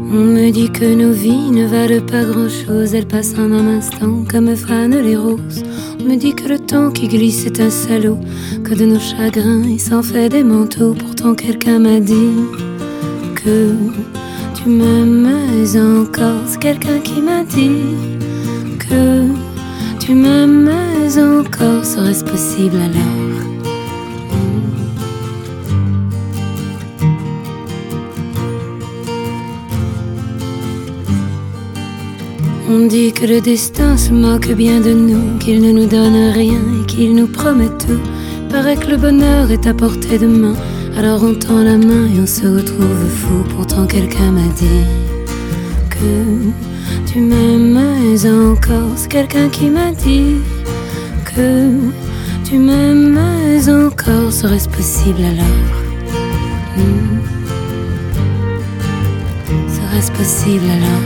On me dit que nos vies ne valent pas grand-chose, elles passent en un instant comme fanent les roses. On me dit que le temps qui glisse est un salaud, que de nos chagrins il s'en fait des manteaux. Pourtant quelqu'un m'a dit que tu m'aimes encore. C'est quelqu'un qui m'a dit que tu m'aimes encore. Serait-ce possible alors? On dit que le destin se moque bien de nous, qu'il ne nous donne rien et qu'il nous promet tout. Paraît que le bonheur est à portée de main, alors on tend la main et on se retrouve fou. Pourtant quelqu'un m'a dit que tu m'aimes encore. C'est quelqu'un qui m'a dit que tu m'aimes encore. Serait-ce possible alors? Serait-ce possible alors?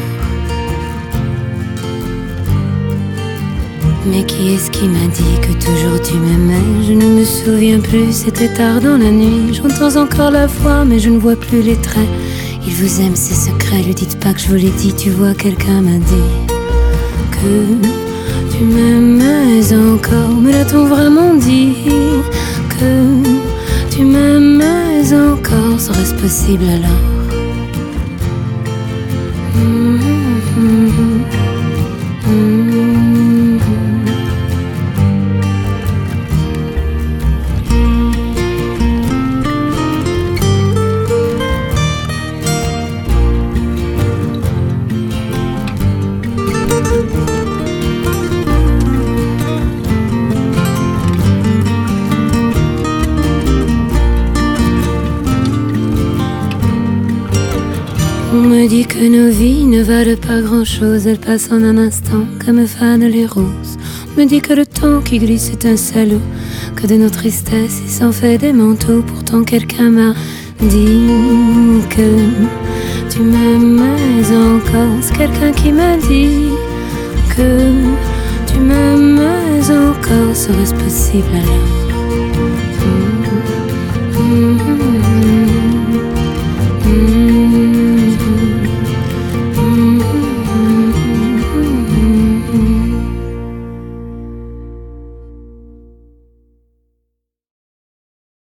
Mais qui est-ce qui m'a dit que toujours tu m'aimais? Je ne me souviens plus, c'était tard dans la nuit. J'entends encore la voix, mais je ne vois plus les traits. Il vous aime, c'est secret, lui dites pas que je vous l'ai dit. Tu vois, quelqu'un m'a dit que tu m'aimais encore. Mais l'a-t-on vraiment dit que tu m'aimais encore? Serait-ce possible alors? On me dit que nos vies ne valent pas grand-chose, elles passent en un instant comme fanent les roses. On me dit que le temps qui glisse est un salaud, que de nos tristesses il s'en fait des manteaux. Pourtant quelqu'un m'a dit que tu m'aimes encore. C'est quelqu'un qui m'a dit que tu m'aimes encore. Serait-ce possible alors?